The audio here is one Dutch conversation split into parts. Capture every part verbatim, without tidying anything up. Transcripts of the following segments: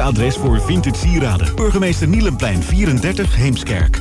adres voor vintage sieraden. Burgemeester Nielenplein vierendertig, Heemskerk.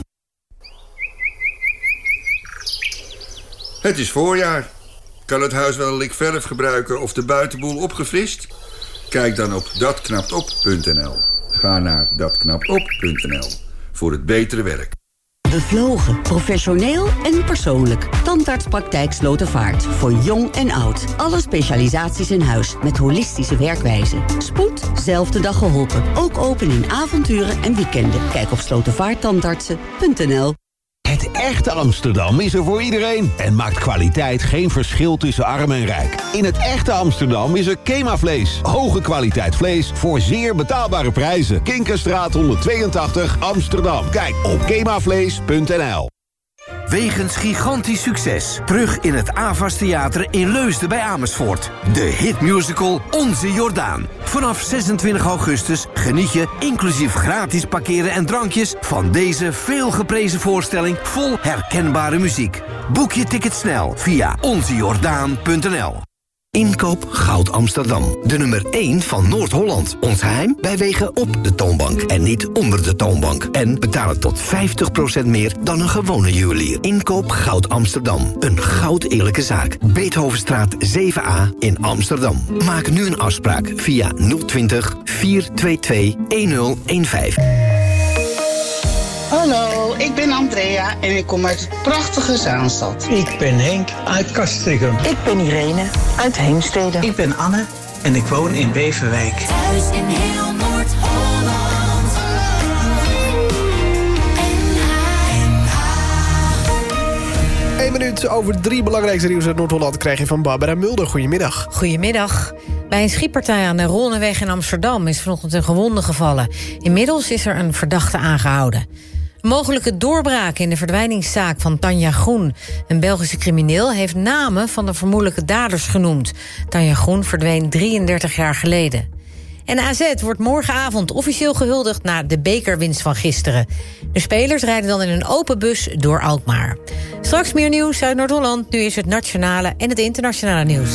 Het is voorjaar. Kan het huis wel een lik verf gebruiken of de buitenboel opgefrist? Kijk dan op dat knapt op punt n l. Ga naar dat knapt op punt n l voor het betere werk. Bevlogen, professioneel en persoonlijk. Tandartspraktijk Slotervaart. Voor jong en oud. Alle specialisaties in huis met holistische werkwijze. Spoed, zelfde dag geholpen. Ook open in avonturen en weekenden. Kijk op slotervaarttandartsen punt n l. Het echte Amsterdam is er voor iedereen en maakt kwaliteit geen verschil tussen arm en rijk. In het echte Amsterdam is er Kema-vlees. Hoge kwaliteit vlees voor zeer betaalbare prijzen. Kinkerstraat honderdtweeëntachtig, Amsterdam. Kijk op kemavlees punt n l. Wegens gigantisch succes. Terug in het Avas Theater in Leusden bij Amersfoort. De hitmusical Onze Jordaan. Vanaf zesentwintig augustus geniet je, inclusief gratis parkeren en drankjes, van deze veelgeprezen voorstelling vol herkenbare muziek. Boek je ticket snel via onze jordaan punt n l. Inkoop Goud Amsterdam. De nummer één van Noord-Holland. Ons geheim? Wij wegen op de toonbank en niet onder de toonbank. En betalen tot vijftig procent meer dan een gewone juwelier. Inkoop Goud Amsterdam. Een goud eerlijke zaak. Beethovenstraat zeven a in Amsterdam. Maak nu een afspraak via nul twintig, vier twee twee, een nul een vijf. Hallo, ik ben Andrea en ik kom uit het prachtige Zaanstad. Ik ben Henk uit Castricum. Ik ben Irene uit Heemstede. Ik ben Anne en ik woon in Beverwijk. Thuis in heel Noord-Holland. Eén minuut over drie belangrijkste nieuws uit Noord-Holland krijg je van Barbara Mulder. Goedemiddag. Goedemiddag. Bij een schietpartij aan de Ronneweg in Amsterdam is vanochtend een gewonde gevallen. Inmiddels is er een verdachte aangehouden. Een mogelijke doorbraak in de verdwijningszaak van Tanja Groen. Een Belgische crimineel heeft namen van de vermoedelijke daders genoemd. Tanja Groen verdween drieëndertig jaar geleden. En A Z wordt morgenavond officieel gehuldigd na de bekerwinst van gisteren. De spelers rijden dan in een open bus door Alkmaar. Straks meer nieuws uit Noord-Holland. Nu is het nationale en het internationale nieuws.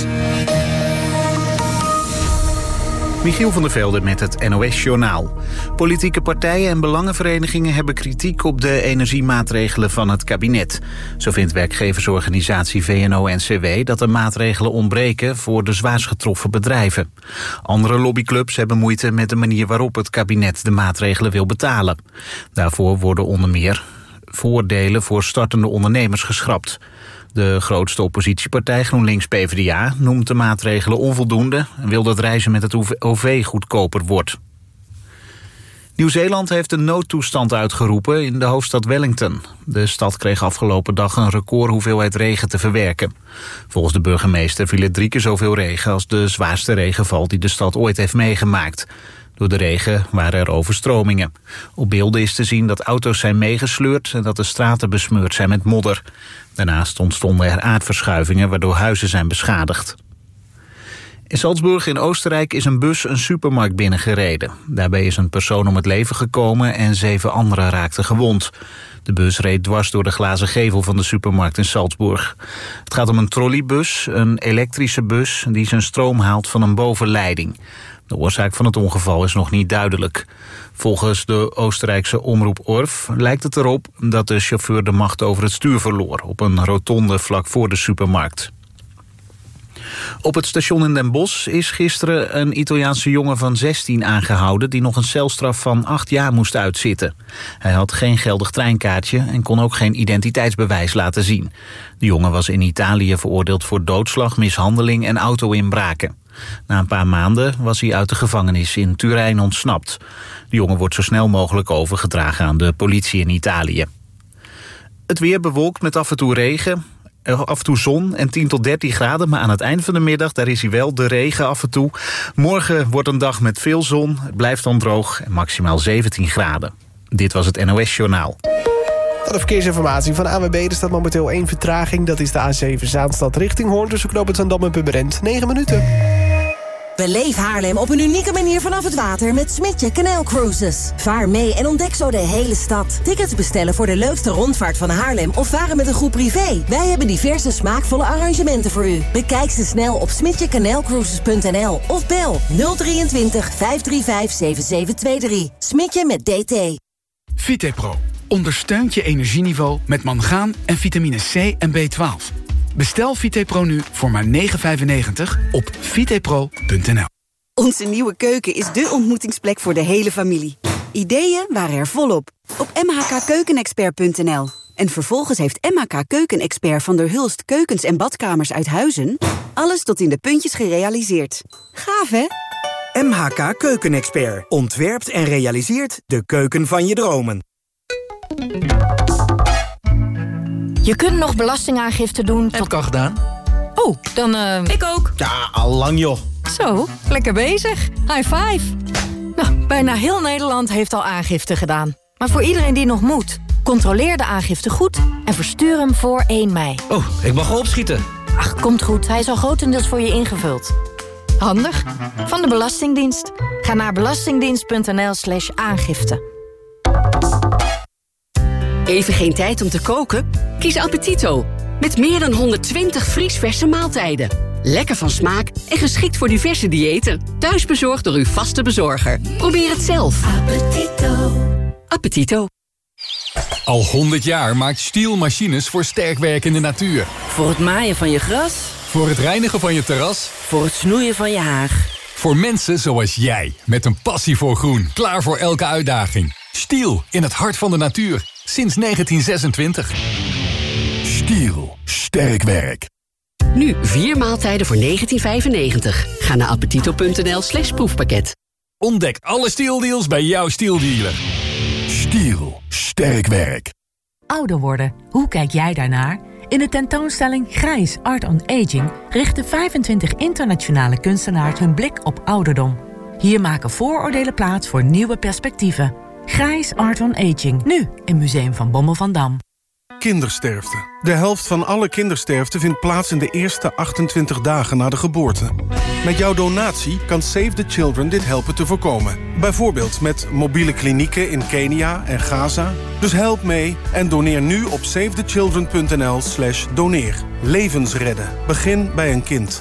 Michiel van der Velde met het N O S-journaal. Politieke partijen en belangenverenigingen hebben kritiek op de energiemaatregelen van het kabinet. Zo vindt werkgeversorganisatie V N O N C W dat er maatregelen ontbreken voor de zwaarst getroffen bedrijven. Andere lobbyclubs hebben moeite met de manier waarop het kabinet de maatregelen wil betalen. Daarvoor worden onder meer voordelen voor startende ondernemers geschrapt. De grootste oppositiepartij GroenLinks P v d A noemt de maatregelen onvoldoende en wil dat reizen met het O V goedkoper wordt. Nieuw-Zeeland heeft een noodtoestand uitgeroepen in de hoofdstad Wellington. De stad kreeg afgelopen dag een record hoeveelheid regen te verwerken. Volgens de burgemeester viel het drie keer zoveel regen als de zwaarste regenval die de stad ooit heeft meegemaakt. Door de regen waren er overstromingen. Op beelden is te zien dat auto's zijn meegesleurd en dat de straten besmeurd zijn met modder. Daarnaast ontstonden er aardverschuivingen waardoor huizen zijn beschadigd. In Salzburg in Oostenrijk is een bus een supermarkt binnengereden. Daarbij is een persoon om het leven gekomen en zeven anderen raakten gewond. De bus reed dwars door de glazen gevel van de supermarkt in Salzburg. Het gaat om een trolleybus, een elektrische bus die zijn stroom haalt van een bovenleiding. De oorzaak van het ongeval is nog niet duidelijk. Volgens de Oostenrijkse omroep Orf lijkt het erop dat de chauffeur de macht over het stuur verloor op een rotonde vlak voor de supermarkt. Op het station in Den Bosch is gisteren een Italiaanse jongen van zestien aangehouden die nog een celstraf van acht jaar moest uitzitten. Hij had geen geldig treinkaartje en kon ook geen identiteitsbewijs laten zien. De jongen was in Italië veroordeeld voor doodslag, mishandeling en auto-inbraken. Na een paar maanden was hij uit de gevangenis in Turijn ontsnapt. De jongen wordt zo snel mogelijk overgedragen aan de politie in Italië. Het weer bewolkt met af en toe regen, af en toe zon en tien tot dertien graden. Maar aan het eind van de middag, daar is hij wel, de regen af en toe. Morgen wordt een dag met veel zon, het blijft dan droog en maximaal zeventien graden. Dit was het N O S-journaal. De verkeersinformatie van A W B. Er staat momenteel één vertraging. Dat is de A zeven Zaanstad richting Hoorn tussen knooppunt Zaandam en Purmerend. negen minuten. Beleef Haarlem op een unieke manier vanaf het water met Smidje Canal Cruises. Vaar mee en ontdek zo de hele stad. Tickets bestellen voor de leukste rondvaart van Haarlem of varen met een groep privé. Wij hebben diverse smaakvolle arrangementen voor u. Bekijk ze snel op smidje canal cruises punt n l of bel nul drieëntwintig vijf drie vijf zeven zeven twee drie. Smidje met D T. Vitepro ondersteunt je energieniveau met mangaan en vitamine C en B twaalf. Bestel Vitepro nu voor maar negen vijfennegentig op vitepro punt n l. Onze nieuwe keuken is dé ontmoetingsplek voor de hele familie. Ideeën waren er volop op m h k keukenexpert punt n l. En vervolgens heeft M H K Keukenexpert van der Hulst keukens en badkamers uit Huizen alles tot in de puntjes gerealiseerd. Gaaf, hè? M H K Keukenexpert ontwerpt en realiseert de keuken van je dromen. Je kunt nog belastingaangifte doen. Heb ik al gedaan. Oh, dan... Uh... Ik ook. Ja, al lang joh. Zo, lekker bezig. High five. Nou, bijna heel Nederland heeft al aangifte gedaan. Maar voor iedereen die nog moet, controleer de aangifte goed en verstuur hem voor één mei. Oh, ik mag wel opschieten. Ach, komt goed. Hij is al grotendeels voor je ingevuld. Handig. Van de Belastingdienst. Ga naar belastingdienst punt n l slash aangifte. Even geen tijd om te koken? Kies Appetito. Met meer dan honderdtwintig vriesverse maaltijden. Lekker van smaak en geschikt voor diverse diëten. Thuisbezorgd door uw vaste bezorger. Probeer het zelf. Appetito. Appetito. Al honderd jaar maakt Stihl machines voor sterkwerkende natuur. Voor het maaien van je gras. Voor het reinigen van je terras. Voor het snoeien van je haag. Voor mensen zoals jij. Met een passie voor groen. Klaar voor elke uitdaging. Stihl, in het hart van de natuur. Sinds negentien zesentwintig. Stihl. Sterk werk. Nu vier maaltijden voor negentien vijfennegentig. Ga naar appetito punt n l slash proefpakket. Ontdek alle Stihl-deals bij jouw Stihl-dealer. Stihl. Sterk werk. Ouder worden. Hoe kijk jij daarnaar? In de tentoonstelling Grijs Art on Aging richten vijfentwintig internationale kunstenaars hun blik op ouderdom. Hier maken vooroordelen plaats voor nieuwe perspectieven. Grijs Art on Aging, nu in Museum van Bommel van Dam. Kindersterfte. De helft van alle kindersterfte vindt plaats in de eerste achtentwintig dagen na de geboorte. Met jouw donatie kan Save the Children dit helpen te voorkomen. Bijvoorbeeld met mobiele klinieken in Kenia en Gaza. Dus help mee en doneer nu op save the children punt n l slash doneer. Levens redden. Begin bij een kind.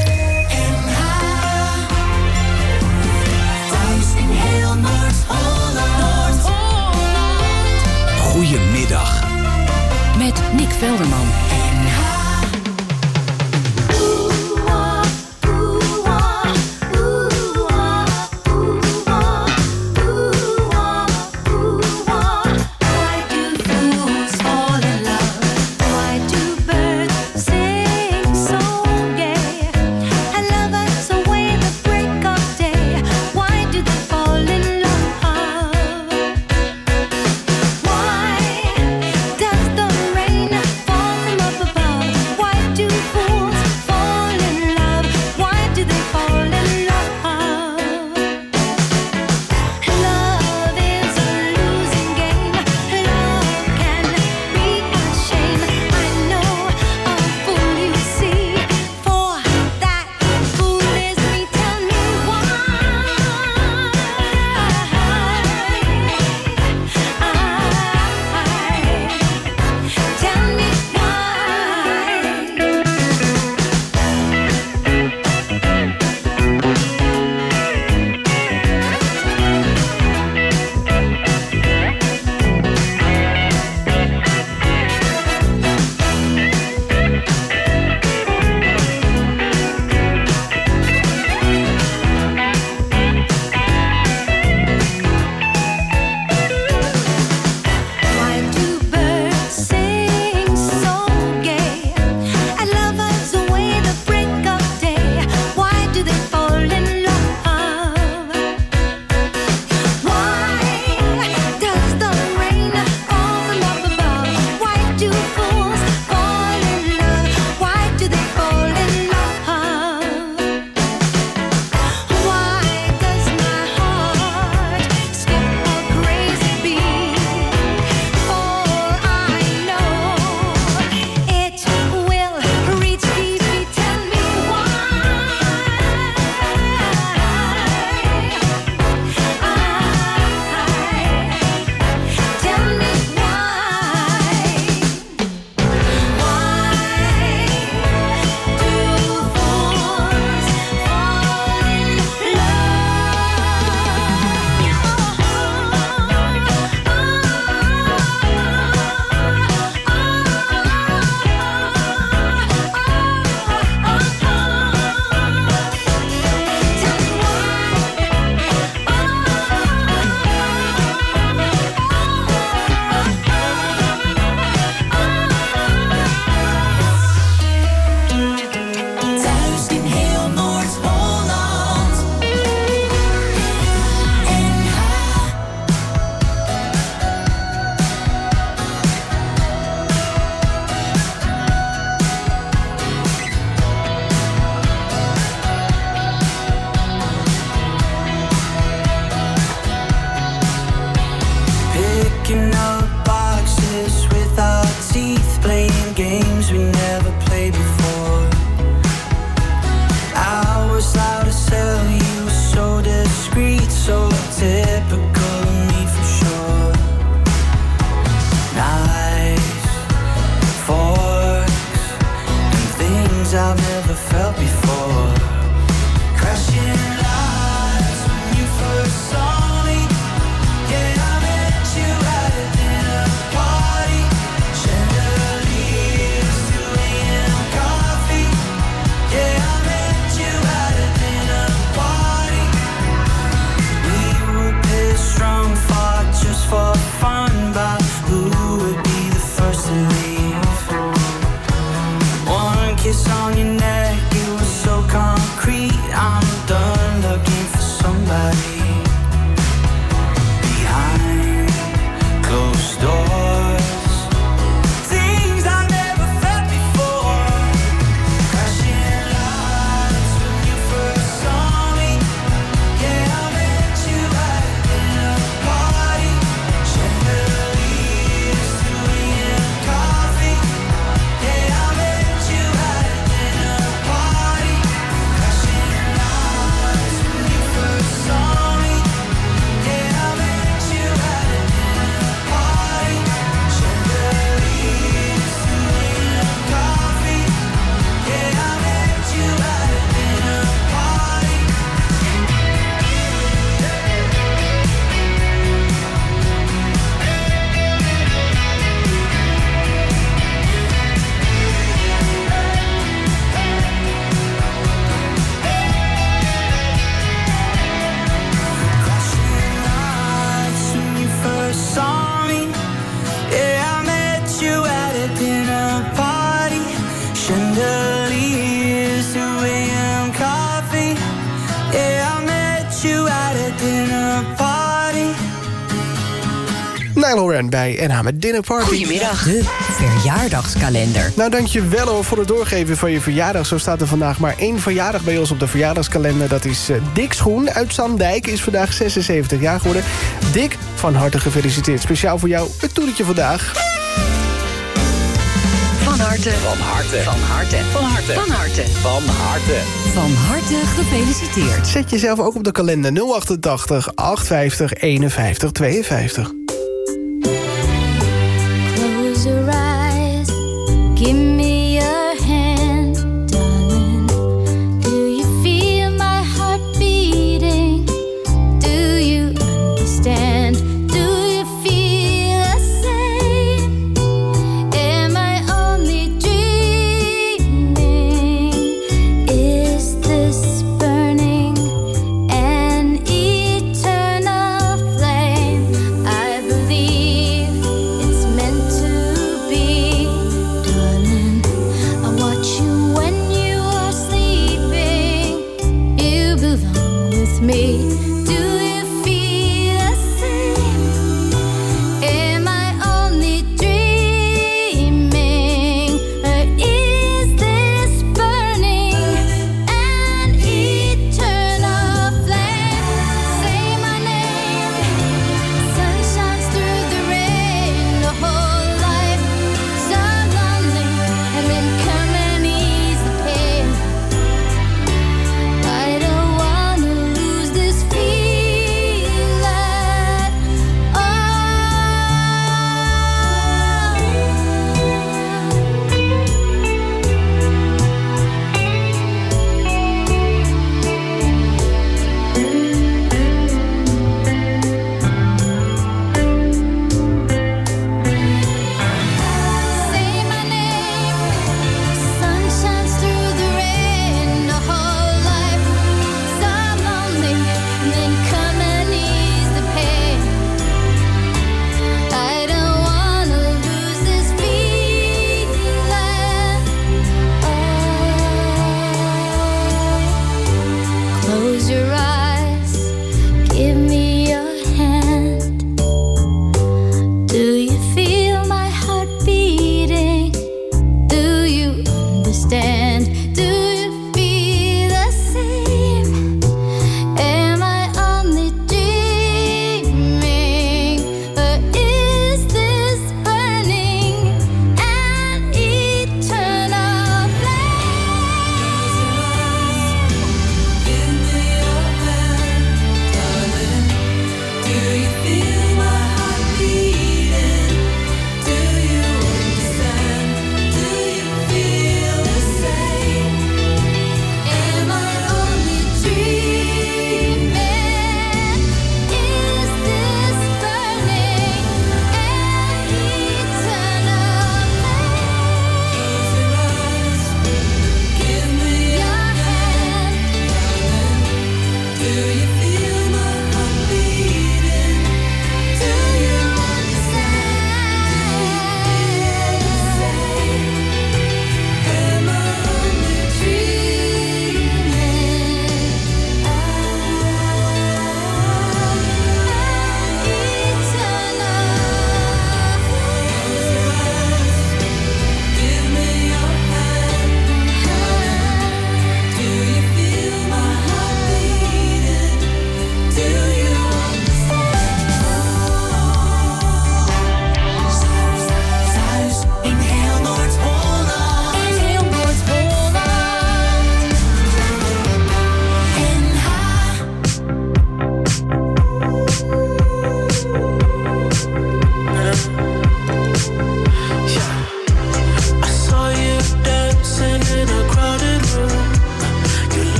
Goedemiddag. Met Nick Velderman. Niall Horan bij N H met Dinner Party. Goedemiddag. De verjaardagskalender. Nou, dank je wel hoor voor het doorgeven van je verjaardag. Zo staat er vandaag maar één verjaardag bij ons op de verjaardagskalender. Dat is uh, Dick Schoen uit Zandijk. Is vandaag zesenzeventig jaar geworden. Dick, van harte gefeliciteerd. Speciaal voor jou het toertje vandaag. Van harte. Van harte. Van harte. Van harte. Van harte. Van harte. Van harte gefeliciteerd. Zet jezelf ook op de kalender nul achtentachtig, achthonderdvijftig, eenenvijftig, tweeënvijftig. Close your eyes, give me your hand, darling. Do you feel my heart beating? Do you understand? Do you feel the same? Am I only dreaming? Is this burning an eternal flame? I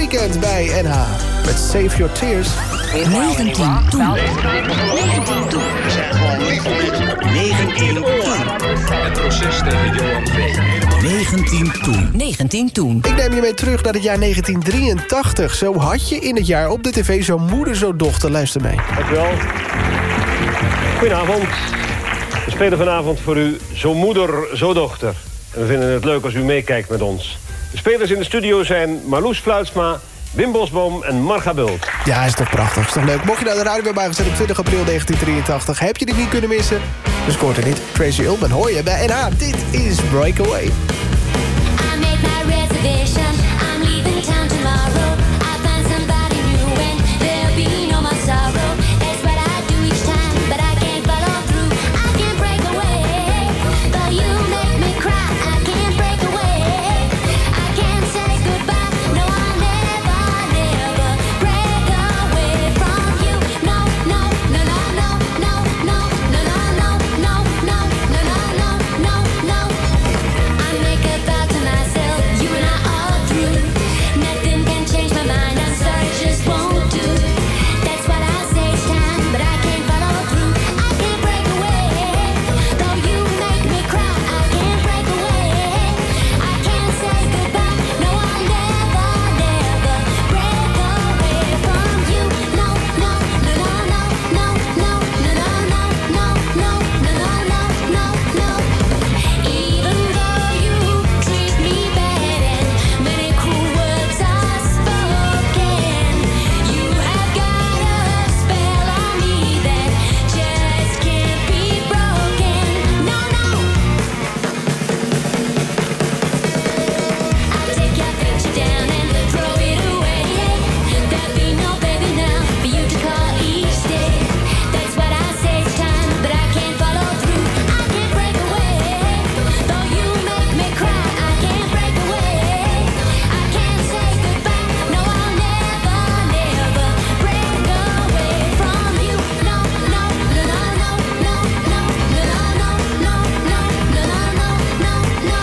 Weekend bij N H. Met Save Your Tears. negentien toen. negentien toen. We zijn gewoon lief. negentien toen. Het proces tegen Johan V. negentien toen. negentien toen. Ik neem je mee terug naar het jaar negentien drieëntachtig. Zo had je in het jaar op de tv Zo moeder, zo dochter. Luister mee. Dankjewel. Goedenavond. We spelen vanavond voor u Zo moeder, zo dochter. En we vinden het leuk als u meekijkt met ons. De spelers in de studio zijn Marloes Fluitsma, Wim Bosboom en Marga Bult. Ja, is toch prachtig, is toch leuk. Mocht je naar de radio hebben gezet op twintig april negentien drieëntachtig... heb je dit niet kunnen missen? Dus scoort er niet. Tracy Ullman hoor je bij N H. Dit is Breakaway. I made my reservation. I'm leaving town tomorrow. I find somebody new and there'll be no more sorrow. That's what I do each time, but I can't follow through. I can't break away, though you make me cry. I can't break away. I can't say goodbye. No, I'll never, never break away from you. No, no, no, no, no, no, no, no, no, no, no, no, no, no, no, no. I make a vow to myself, you and I are through. Nothing can change my mind, I'm sorry, just won't do. That's what I say each time, but I can't follow through. I can't break away, though you make me cry. I can't break away, I can't say goodbye. No, I'll never, never break away from you. No, no, no, no, no, no, no, no, no, no, no, no, no, no, no, no. Even though you treat me bad and many cruel words are spoken, you have got a spell on me that just can't be broken. No, no. I take your picture down and throw it away. There'll be no baby now for you to call each day. That's what I say each time, but I can't follow through. I can't break away, though you make me cry. I can't break away, I can't say goodbye. No, I'll never, never break away from you. No, no, no, no, no, no, no, no, no, no, no, no, no, no, no.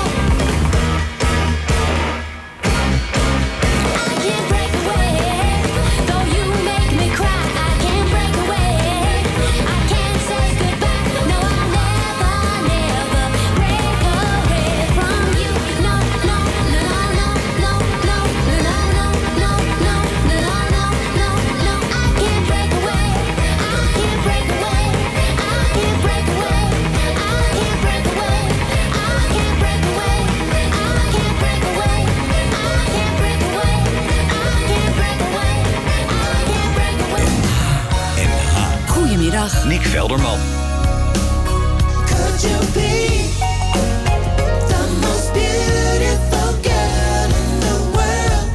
I can't break away, though you make me cry. I can't break away, I can't say goodbye. No, I'll never, never break away from you. No, no, no, no, no, no, no, no, no, no, no, no, no, no, no. I can't break away, I can't break away, I can't break away, I can't break away, I can't break away, I can't break away, I can't break away, I can't break away, I can't break away. Goedemiddag, Nick Velderman. Could you be the most beautiful girl in the world?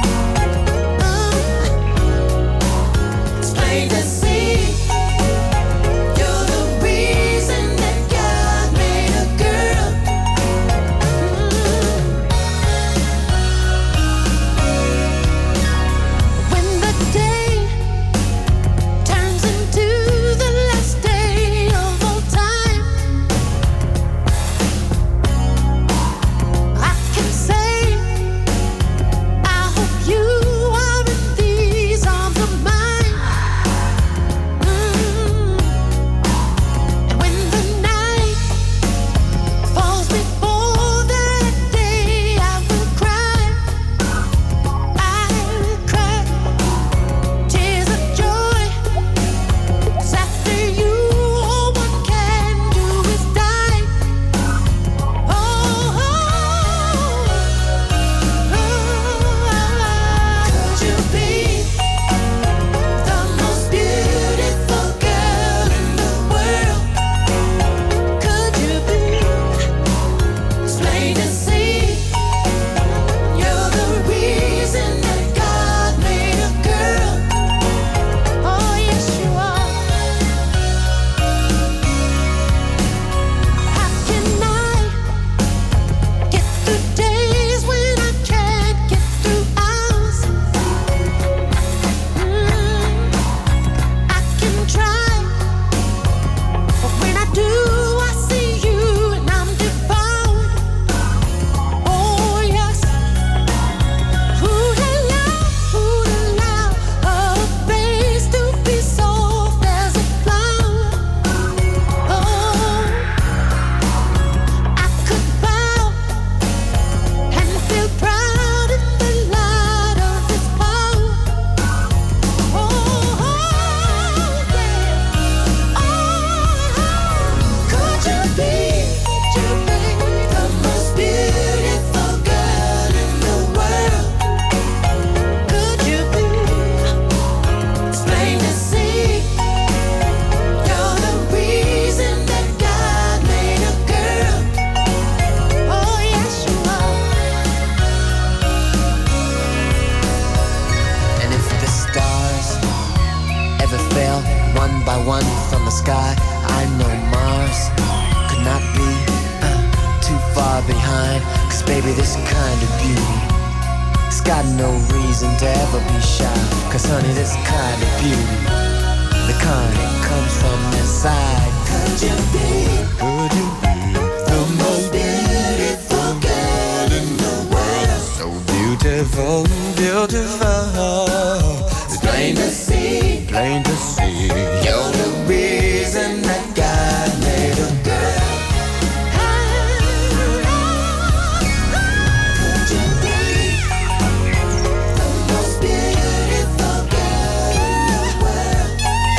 It's plain to see you're the reason that God made a girl. When the day turns into the last day of all time, one by one from the sky. I know Mars could not be uh, too far behind. Cause baby, this kind of beauty, it's got no reason to ever be shy. Cause honey, this kind of beauty, the kind that comes from inside. Could you be, could you be the most beautiful girl in the world? So beautiful, beautiful. It's plain to see, plain to see. You're the reason that God made a girl. Could you be the most beautiful girl in the world?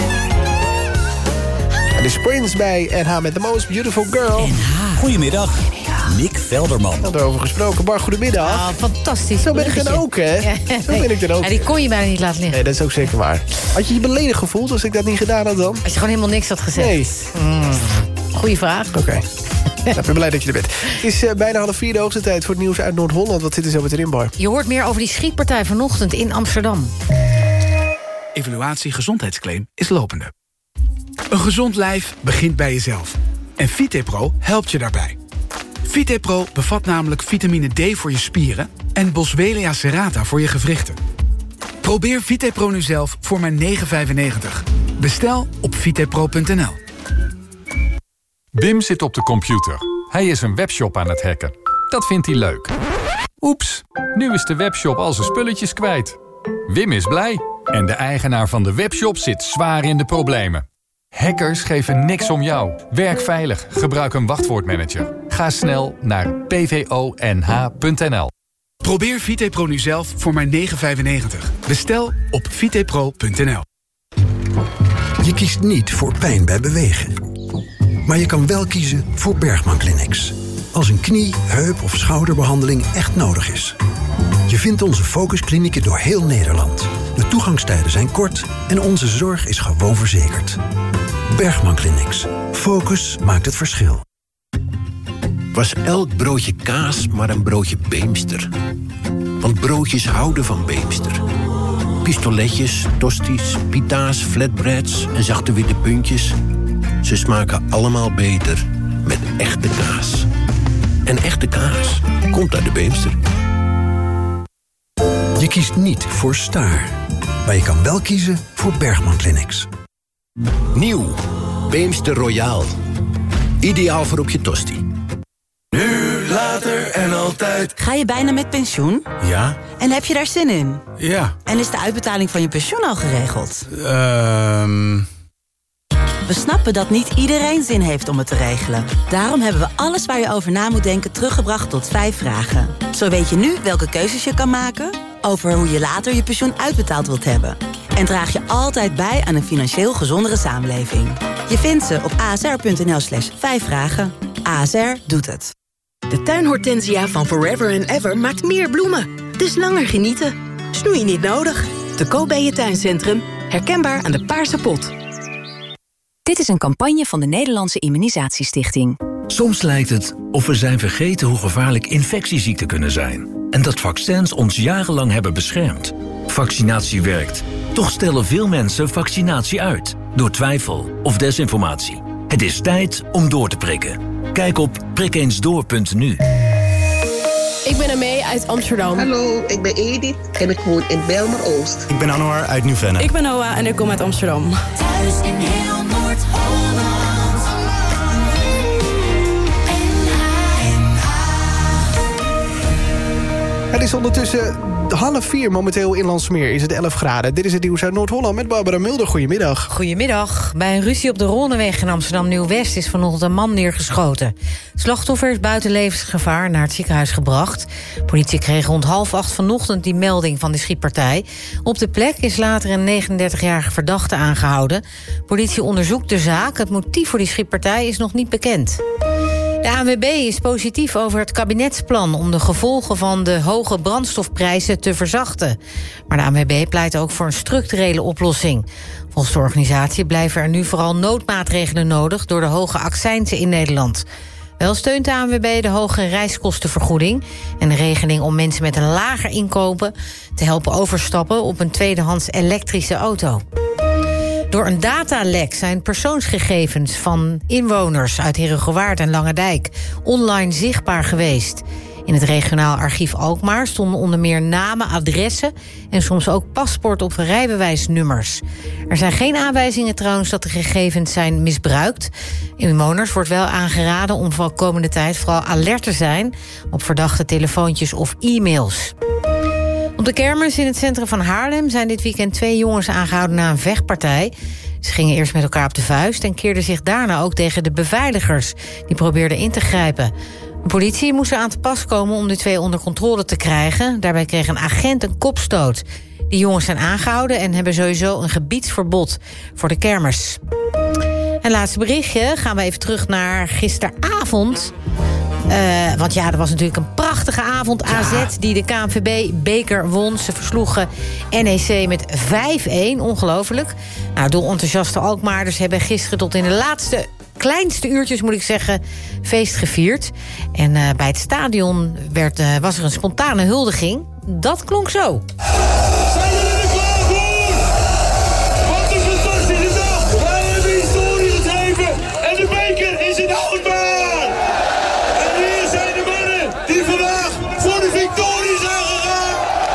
Het is Prince bij N H met The Most Beautiful Girl. Goedemiddag. Nick Velderman. Daarover gesproken. Bar, goedemiddag. Ah, fantastisch. Zo ben ik dan ook, hè? Ja. Zo ben ik dan ook. Ja, die kon je bijna niet laten liggen. Nee, dat is ook zeker waar. Had je je beledigd gevoeld als ik dat niet gedaan had dan? Als je gewoon helemaal niks had gezegd. Nee. Mm. Goeie vraag. Oké. Okay. Ik ben blij dat je er bent. Het is uh, bijna half vier, de hoogste tijd voor het nieuws uit Noord-Holland. Wat zit er zo met erin, Bar? Je hoort meer over die schietpartij vanochtend in Amsterdam. Evaluatie gezondheidsclaim is lopende. Een gezond lijf begint bij jezelf. En VitePro helpt je daarbij. VitePro bevat namelijk vitamine D voor je spieren en Boswellia serrata voor je gewrichten. Probeer VitePro nu zelf voor maar negen vijfennegentig. Bestel op vitepro punt n l. Wim zit op de computer. Hij is een webshop aan het hacken. Dat vindt hij leuk. Oeps, nu is de webshop al zijn spulletjes kwijt. Wim is blij en de eigenaar van de webshop zit zwaar in de problemen. Hackers geven niks om jou. Werk veilig. Gebruik een wachtwoordmanager. Ga snel naar p v o n h punt n l. Probeer VitePro nu zelf voor maar negen vijfennegentig. Bestel op vitepro punt n l. Je kiest niet voor pijn bij bewegen. Maar je kan wel kiezen voor Bergman Clinics. Als een knie, heup of schouderbehandeling echt nodig is. Je vindt onze focusklinieken door heel Nederland. De toegangstijden zijn kort en onze zorg is gewoon verzekerd. Bergman Clinics. Focus maakt het verschil. Was elk broodje kaas maar een broodje Beemster? Want broodjes houden van Beemster. Pistoletjes, tosties, pita's, flatbreads en zachte witte puntjes. Ze smaken allemaal beter met echte kaas. En echte kaas komt uit de Beemster. Je kiest niet voor Staar. Maar je kan wel kiezen voor Bergman Clinics. Nieuw. Beemster Royaal. Ideaal voor op je tosti. Nu, later en altijd. Ga je bijna met pensioen? Ja. En heb je daar zin in? Ja. En is de uitbetaling van je pensioen al geregeld? Ehm... Um... We snappen dat niet iedereen zin heeft om het te regelen. Daarom hebben we alles waar je over na moet denken teruggebracht tot vijf vragen. Zo weet je nu welke keuzes je kan maken, over hoe je later je pensioen uitbetaald wilt hebben. En draag je altijd bij aan een financieel gezondere samenleving. Je vindt ze op asr punt n l slash vijf vragen. A S R doet het. De tuinhortensia van Forever and Ever maakt meer bloemen. Dus langer genieten. Snoeien niet nodig. Te koop bij je tuincentrum. Herkenbaar aan de paarse pot. Dit is een campagne van de Nederlandse Immunisatiestichting. Soms lijkt het of we zijn vergeten hoe gevaarlijk infectieziekten kunnen zijn. En dat vaccins ons jarenlang hebben beschermd. Vaccinatie werkt. Toch stellen veel mensen vaccinatie uit. Door twijfel of desinformatie. Het is tijd om door te prikken. Kijk op prik eens door punt n u. Ik ben Amee uit Amsterdam. Hallo, ik ben Edith en ik woon in Bijlmer-Oost. Ik ben Anwar uit Nieuw-Vennep. Ik ben Noah en ik kom uit Amsterdam. Thuis in heel Noord-Holland. Het is ondertussen half vier, momenteel in Landsmeer is het elf graden. Dit is het nieuws uit Noord-Holland met Barbara Mulder. Goedemiddag. Goedemiddag. Bij een ruzie op de Ronneweg in Amsterdam-Nieuw-West is vanochtend een man neergeschoten. Slachtoffer is buiten levensgevaar naar het ziekenhuis gebracht. Politie kreeg rond half acht vanochtend die melding van de schietpartij. Op de plek is later een negenendertigjarige verdachte aangehouden. Politie onderzoekt de zaak. Het motief voor die schietpartij is nog niet bekend. De A N W B is positief over het kabinetsplan om de gevolgen van de hoge brandstofprijzen te verzachten. Maar de A N W B pleit ook voor een structurele oplossing. Volgens de organisatie blijven er nu vooral noodmaatregelen nodig door de hoge accijnzen in Nederland. Wel steunt de A N W B de hoge reiskostenvergoeding en de regeling om mensen met een lager inkomen te helpen overstappen op een tweedehands elektrische auto. Door een datalek zijn persoonsgegevens van inwoners uit Heerhugowaard en Langendijk online zichtbaar geweest. In het regionaal archief Alkmaar stonden onder meer namen, adressen en soms ook paspoort- of rijbewijsnummers. Er zijn geen aanwijzingen trouwens dat de gegevens zijn misbruikt. Inwoners wordt wel aangeraden om van komende tijd vooral alert te zijn op verdachte telefoontjes of e-mails. Op de kermis in het centrum van Haarlem zijn dit weekend twee jongens aangehouden na een vechtpartij. Ze gingen eerst met elkaar op de vuist en keerden zich daarna ook tegen de beveiligers. Die probeerden in te grijpen. De politie moest er aan te pas komen om de twee onder controle te krijgen. Daarbij kreeg een agent een kopstoot. Die jongens zijn aangehouden en hebben sowieso een gebiedsverbod voor de kermis. En laatste berichtje, gaan we even terug naar gisteravond. Uh, want ja, er was natuurlijk een prachtige avond. A Z die de K N V B-beker won. Ze versloegen N E C met vijf-een. Ongelooflijk. Nou, dolenthousiaste Alkmaarders hebben gisteren tot in de laatste... kleinste uurtjes, moet ik zeggen, feest gevierd. En uh, bij het stadion werd, uh, was er een spontane huldiging. Dat klonk zo. Zijn jullie er klaar voor? Wat een fantastische dag! Wij hebben historie geschreven en de beker is in Alkmaar! En hier zijn de mannen die vandaag voor de victorie zijn gegaan!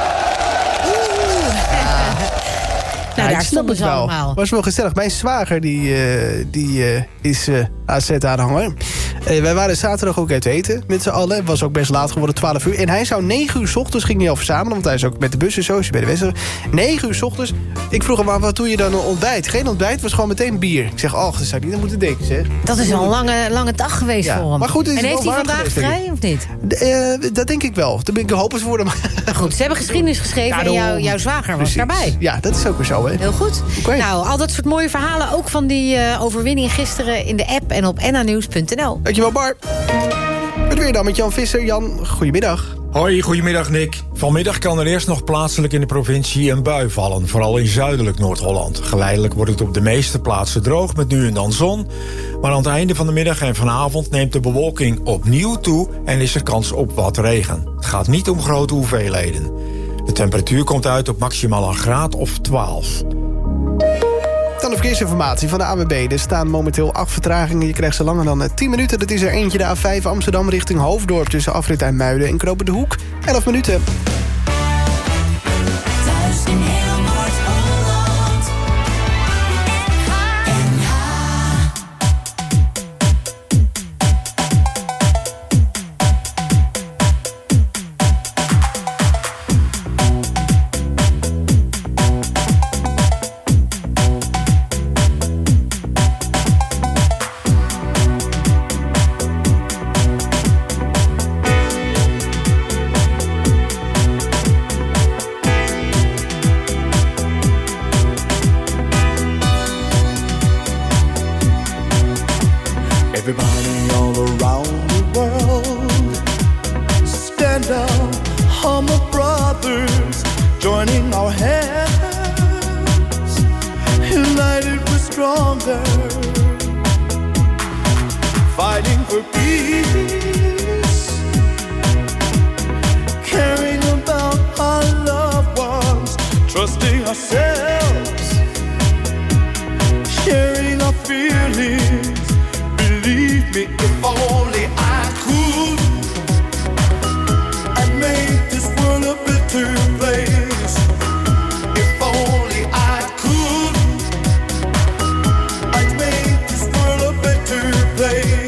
Nou, Ja, daar stonden ze wel. allemaal. Was wel gezellig. Mijn zwager die, uh, die uh, is uh, A Z-aanhanger. Uh, wij waren zaterdag ook uit eten met z'n allen. Het was ook best laat geworden, twaalf uur. En hij zou negen uur 's ochtends, ging hij al verzamelen... want hij is ook met de bus en zo, is hij bij de Wester. negen uur 's ochtends. Ik vroeg hem, maar wat doe je dan een ontbijt? Geen ontbijt, was gewoon meteen bier. Ik zeg, oh, dat zou ik niet aan moeten denken, zeg. Dat is al een lange, lange dag geweest Ja, voor hem. maar goed, het is en heeft wel hij waar vandaag geweest, denk vrij, of niet? De, uh, dat denk ik wel. Daar ben ik hoop het voor hem. Goed, ze hebben geschiedenis geschreven Ja, en jouw, daarom. jouw zwager was Precies. daarbij. Ja, dat is ook weer zo, hè. Heel goed. Okay. Nou, al dat soort mooie verhalen, ook van die uh, overwinning gisteren in de app en op n a nieuws punt n l. Dankjewel, Bar. Het weer dan met Jan Visser. Jan, goedemiddag. Hoi, goedemiddag Nick. Vanmiddag kan er eerst nog plaatselijk in de provincie een bui vallen. Vooral in zuidelijk Noord-Holland. Geleidelijk wordt het op de meeste plaatsen droog met nu en dan zon. Maar aan het einde van de middag en vanavond neemt de bewolking opnieuw toe... en is er kans op wat regen. Het gaat niet om grote hoeveelheden. De temperatuur komt uit op maximaal een graad of twaalf. Dan de verkeersinformatie van de A W B. Er staan momenteel acht vertragingen. Je krijgt ze langer dan tien minuten. Dat is er eentje de A vijf Amsterdam richting Hoofddorp... tussen afrit IJmuiden en Knopen de Hoek. elf minuten. Thuis in heel Noord-Holland. N H. Everybody all around the world, stand up, humble brothers, joining our hands, united we're stronger, fighting for peace, caring about our loved ones, trusting ourselves, sharing our feelings. Believe me, if only I could, I'd make this world a better place. If only I could, I'd make this world a better place.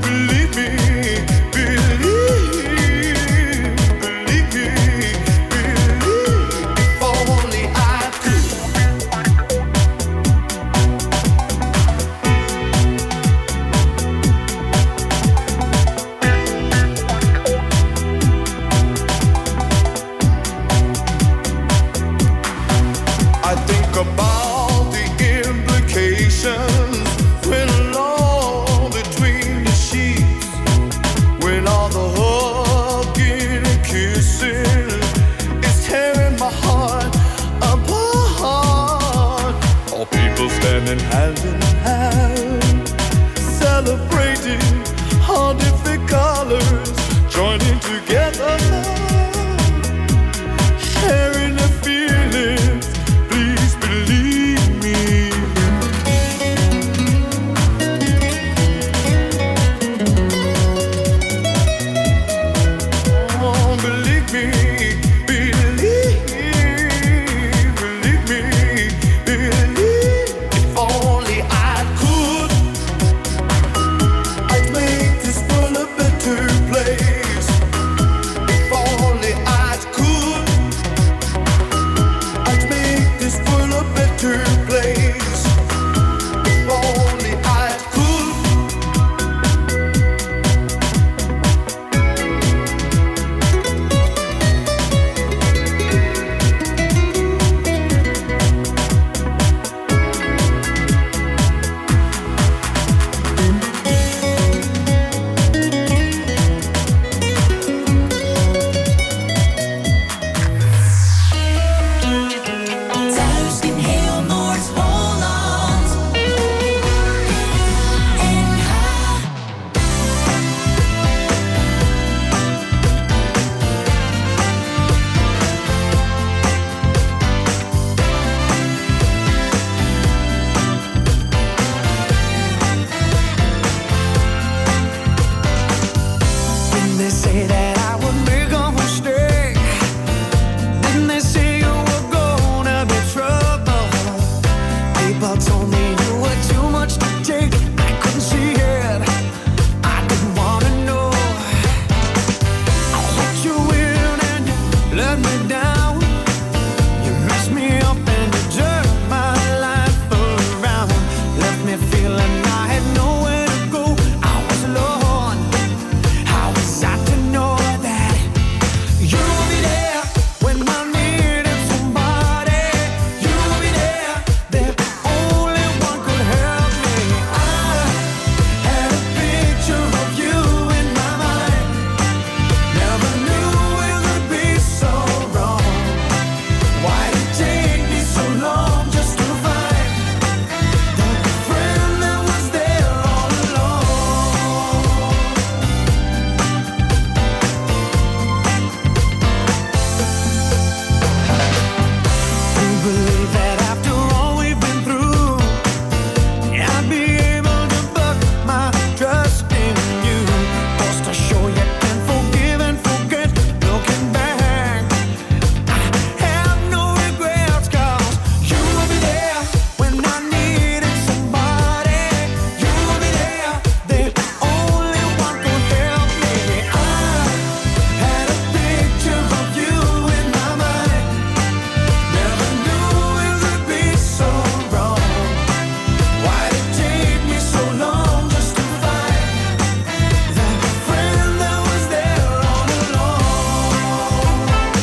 Believe me, believe. say that I would make a mistake? Didn't they say you were gonna be trouble? People told me you were too much to take. I couldn't see it. I didn't wanna know. I let you in and you let me down. You messed me up and you turned my life around. Left me feeling I had nowhere to go. I was alone. How was I to know that you would be there when I needed somebody? You would be there, that only one could help me. I had a picture of you in my mind. Never knew it would be so wrong. Why did it take me so long just to find the friend that was there all along? You believe that after all we've been through, I'd be able to put my trust in you. Just to show you can forgive and forget. Looking back, I have no regrets, 'cause you will be there when I needed somebody. You will be there, the only one could help me. I had a picture of you in my mind. Never knew it would be so wrong. Why did it take me so long just to find that friend that was there all along?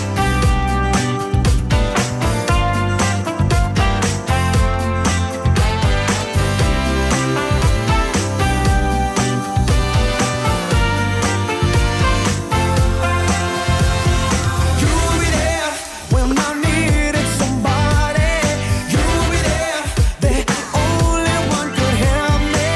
You will be there when I needed somebody. You will be there, the only one could help me.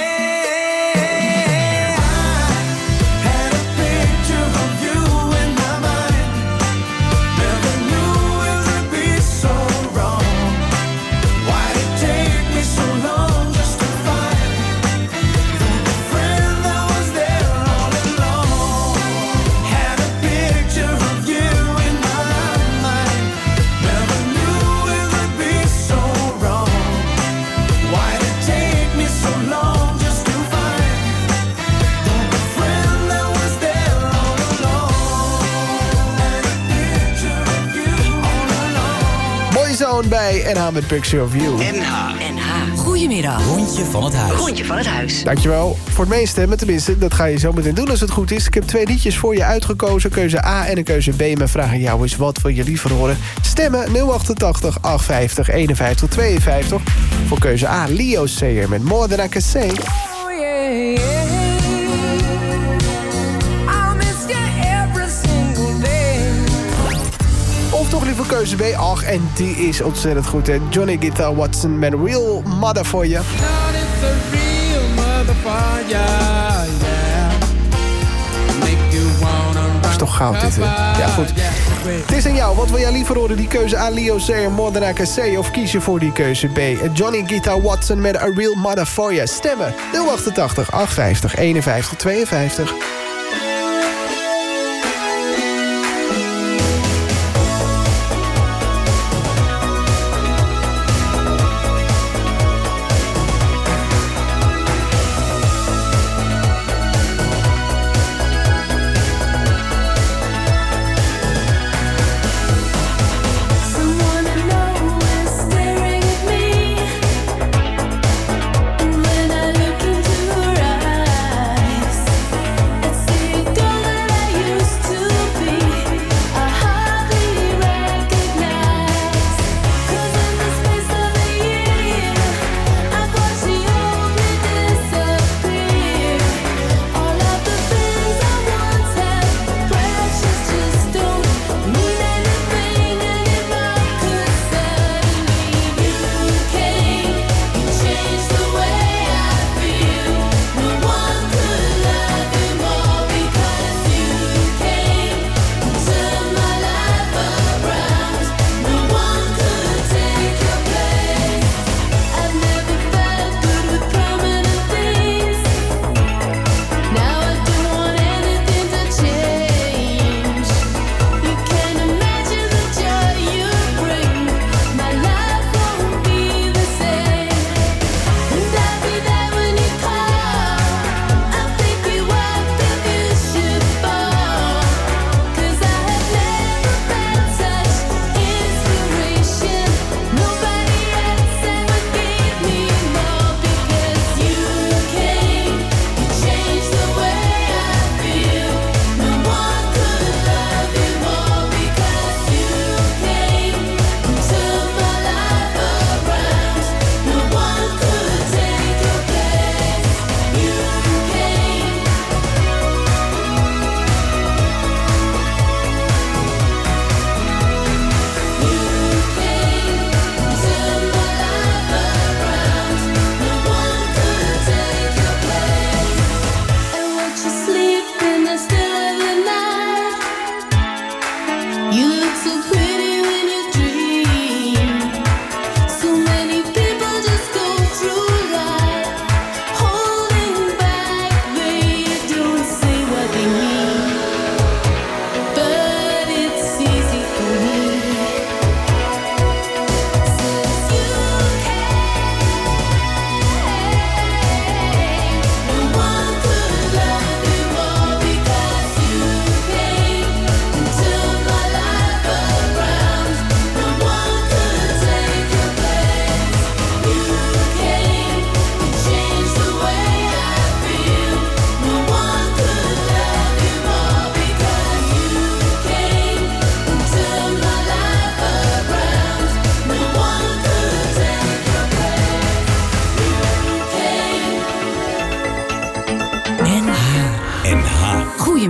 I had a picture of you in my mind. Never knew it would be so wrong. Why did it take me so long just to find the friend that was there all along? Had a picture of you in my mind. Never knew it would be so wrong. Why did it take me so long just to find the friend that was there all along? Had a picture of you all along. Boyzone bij N H met Picture of You. N H. N H. Goedemiddag. Rondje van het huis. Rondje van het huis. Dankjewel voor het meestemmen. Tenminste, dat ga je zo meteen doen als het goed is. Ik heb twee liedjes voor je uitgekozen. Keuze A en een keuze B. Mijn vraag aan jou is, wat wil je liever horen? Stemmen nul achtentachtig achtenvijftig eenenvijftig tweeënvijftig. Voor keuze A, Leo Sayer met More Than I Can Say. Of toch liever keuze B. Ach, en die is ontzettend goed, hè. Johnny Guitar Watson met Real Mother voor je. Dat is toch goud dit, hè? Ja, goed. Het is aan jou. Wat wil jij liever horen? Die keuze A, Leo Sayer, More Than I Can Say? Of kies je voor die keuze B? Johnny Guitar Watson met A Real Mother voor je. Stemmen nul achtentachtig achtenvijftig eenenvijftig tweeënvijftig. Someone I know is staring at me, and when I look into her eyes, it's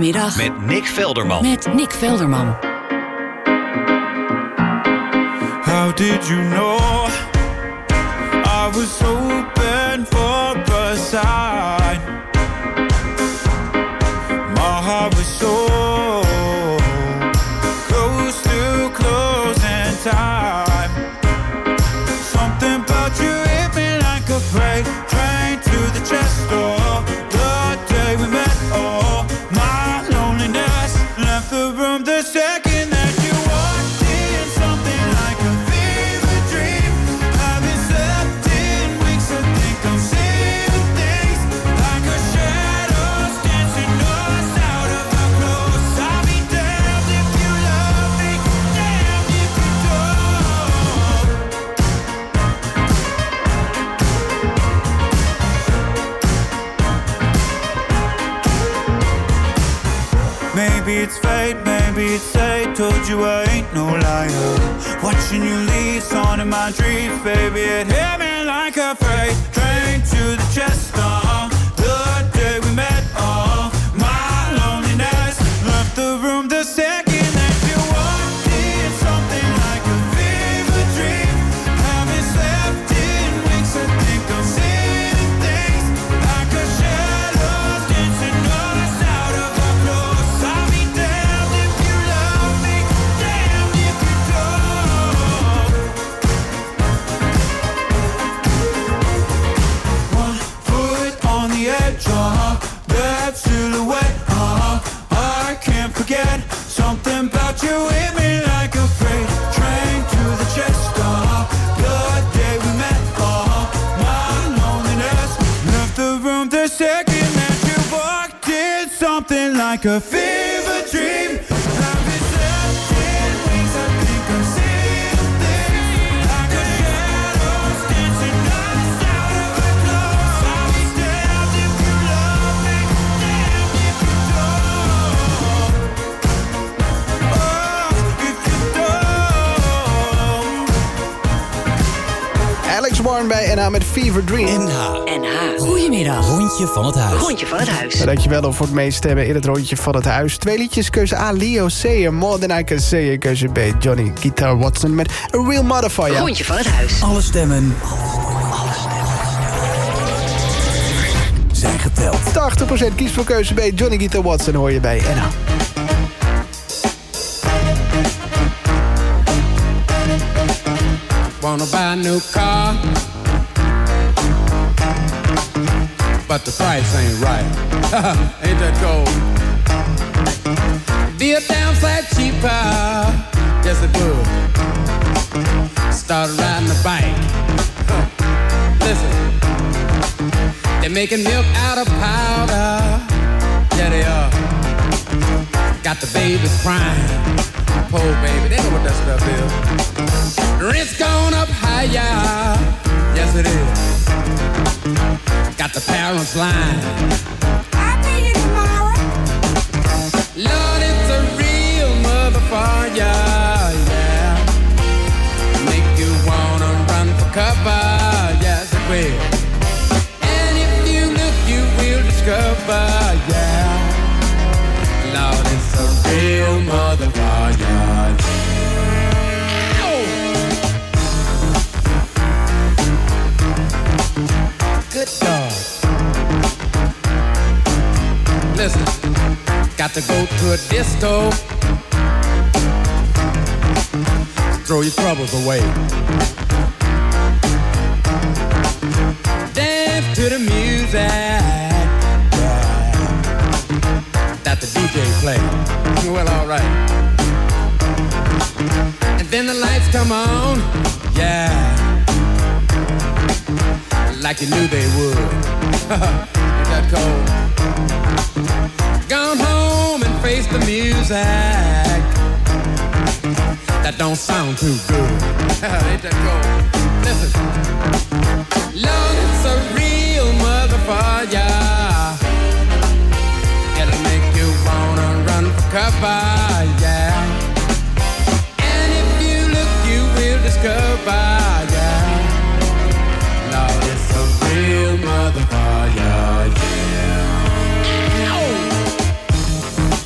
Goedemiddag. Met Nick Velderman. Met Nick Velderman. How did you know I was open for a sign? My heart was so close to closing time. Something about you hit me like a freight train to the chest door. The day we met, oh, my loneliness left the room the second that you walked in. Something like a fever dream. Haven't slept in weeks. I think I'm seeing things like a shadows dancing us out of our clothes. I'll be damned if you love me, damned if you don't. Maybe it's fate, maybe it's fate. Told you I ain't no liar. Watching you leave, on in my dreams, baby. It hit me like a freight train to the chest. Uh, the day we met, oh, my loneliness left the room the second that you walked in. Something like a fever dream. Haven't slept in weeks. I think I'm seeing things like a shadows dancing us out of our clothes. I'll be damned if you love me, damned if you don't. One foot on the edge, uh-huh, that silhouette, uh-huh, I can't forget. Something about you hit me like a freight train to the chest, uh-huh, the day we met, uh-huh, my loneliness left the room the second that you walked in. Something like a fever dream. Haven't slept in weeks. I think I'm seeing things like a shadows dancing us out of our clothes. I'll be damned if you love me, damned if you don't. Oh, if you don't. Alex Warren bij N H met Fever Dream. N H. N H. Goedemiddag. Rondje van het huis. Rondje van het huis. Dankjewel voor het meestemmen in het rondje van het huis. Twee liedjes, keuze A, Leo Sayer, More Than I Can Say. Keuze B, Johnny Guitar Watson met A Real Mother for You. Rondje van het huis. Alle stemmen zijn geteld. tachtig procent kiest voor keuze B, Johnny Guitar Watson hoor je bij N H. Wanna buy a new car, but the price ain't right. Ain't that cold? Be a damn sight cheaper, yes it would. Start riding a bike. Listen, they're making milk out of powder. Yeah they are. Got the babies crying. Poor baby, they know what that stuff is. Rent's gone up higher, yes it is. Got the parents lying. I'll pay you tomorrow. Lord, it's a real mother for ya, yeah. Make you wanna run for cover, yes it will. And if you look, you will discover, yeah. Lord, it's a real mother for ya. Good dog. Listen, got to go to a disco. Throw your troubles away. Dance to the music, yeah, that the D J play. Well, all right. And then the lights come on, yeah, like you knew they would. Ain't that cold? Gone home and face the music that don't sound too good. Ain't that cold? Listen, Lord, it's a real mother for ya. It'll make you wanna run for cover, yeah. And if you look, you will discover, yeah. Lord, it's a real mother for ya, yeah.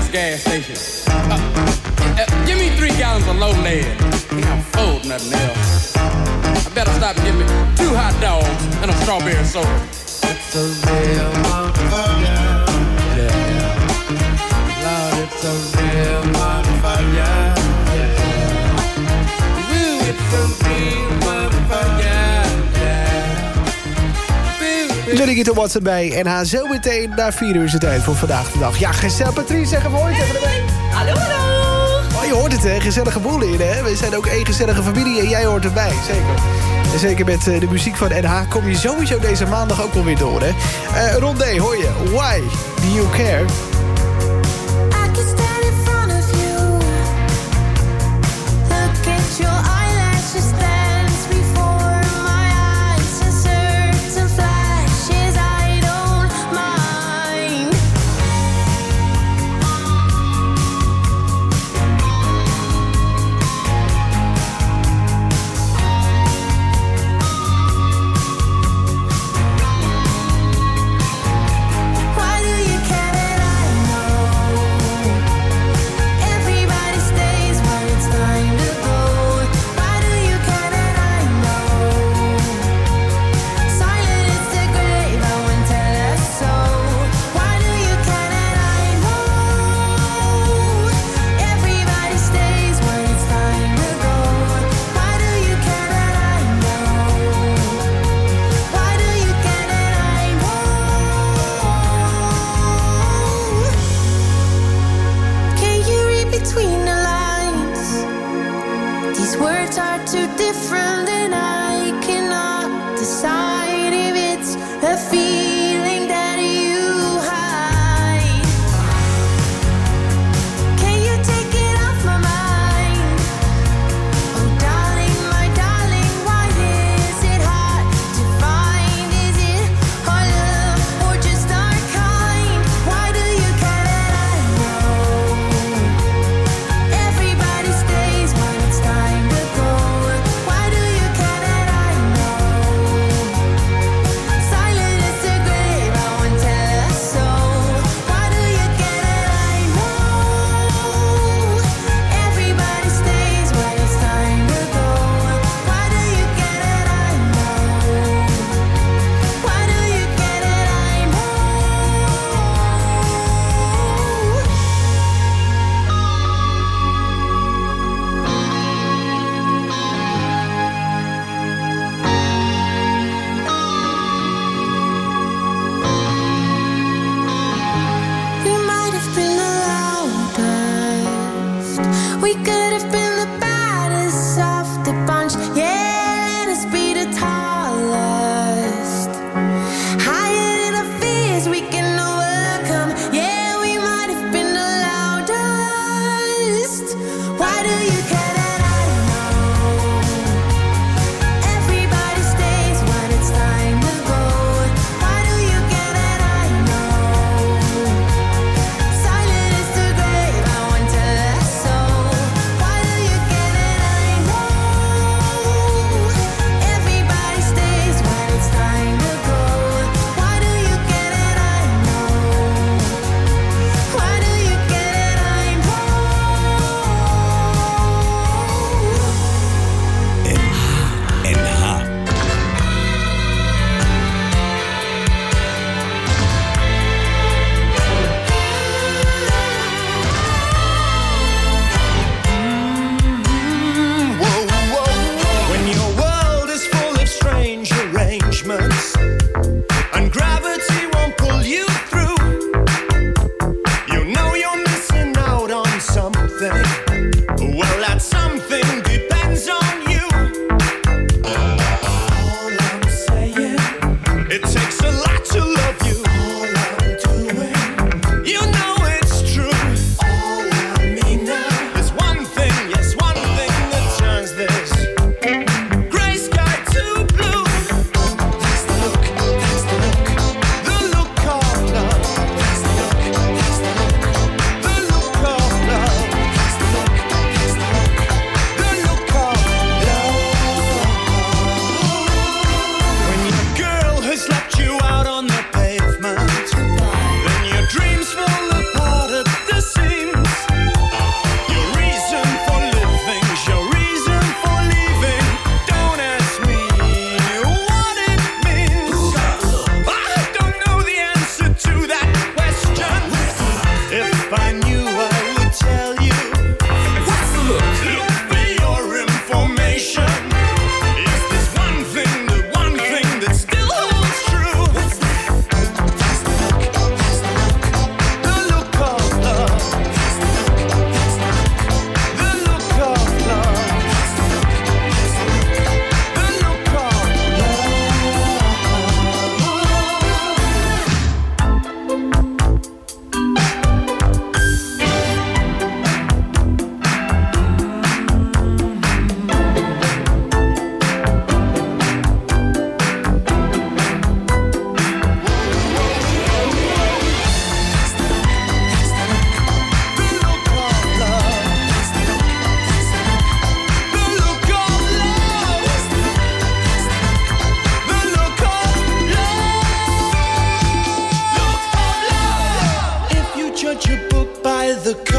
this gas station. Uh, uh, give me three gallons of low lead. Ain't no fold, nothing else. I better stop and get me two hot dogs and a strawberry soda. It's a real motherfucker. Yeah. Lord, it's a real motherfucker. Yeah. Woo, it's a real motherfucker. Johnny Gito Watson bij N H. Zo meteen na vier uur is het tijd voor Vandaag de Dag. Ja, gezellig. Patrice, zeggen we hoi tegen de week. Hallo, hallo. Oh, je hoort het, hè? Gezellige boel in, hè? We zijn ook één gezellige familie en jij hoort erbij. Zeker. En zeker met de muziek van N H kom je sowieso deze maandag ook wel weer door, hè? Uh, Rondé, hoor je. Why do you care?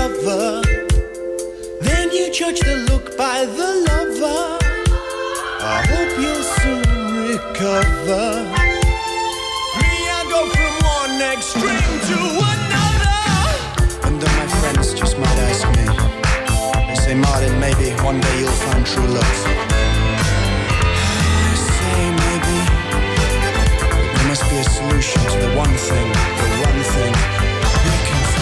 discover. Then you judge the look by the lover. I hope you'll soon recover. Me, I go from one extreme to another. And then my friends just might ask me. They say, Martin, maybe one day you'll find true love. I say maybe. But there must be a solution to the one thing, the one thing we can find.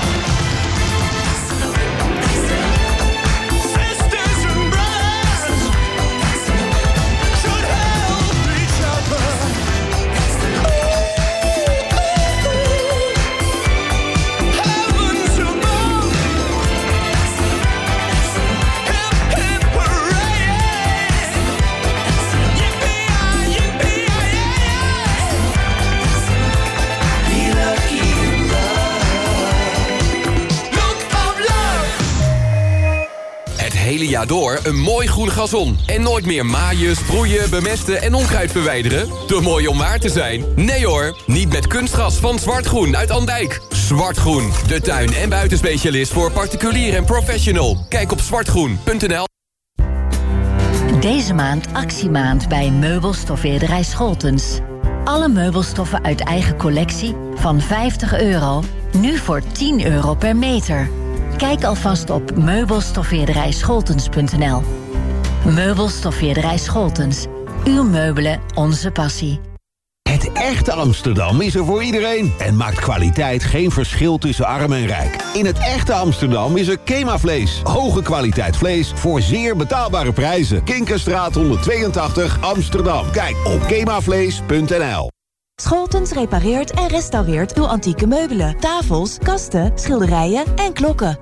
Hele jaar door een mooi groen gazon. En nooit meer maaien, sproeien, bemesten en onkruid verwijderen. Te mooi om waar te zijn? Nee hoor, niet met kunstgras van Zwartgroen uit Andijk. Zwartgroen, de tuin- en buitenspecialist voor particulier en professional. Kijk op zwartgroen punt n l. Deze maand actiemaand bij meubelstoffeerderij Scholtens. Alle meubelstoffen uit eigen collectie van vijftig euro, nu voor tien euro per meter. Kijk alvast op meubelstoffeerderij scholtens punt n l. Meubelstoffeerderij Scholtens. Uw meubelen, onze passie. Het echte Amsterdam is er voor iedereen en maakt kwaliteit geen verschil tussen arm en rijk. In het echte Amsterdam is er Kema-vlees. Hoge kwaliteit vlees voor zeer betaalbare prijzen. Kinkerstraat honderdtweeëntachtig, Amsterdam. Kijk op kemavlees punt n l. Scholtens repareert en restaureert uw antieke meubelen, tafels, kasten, schilderijen en klokken.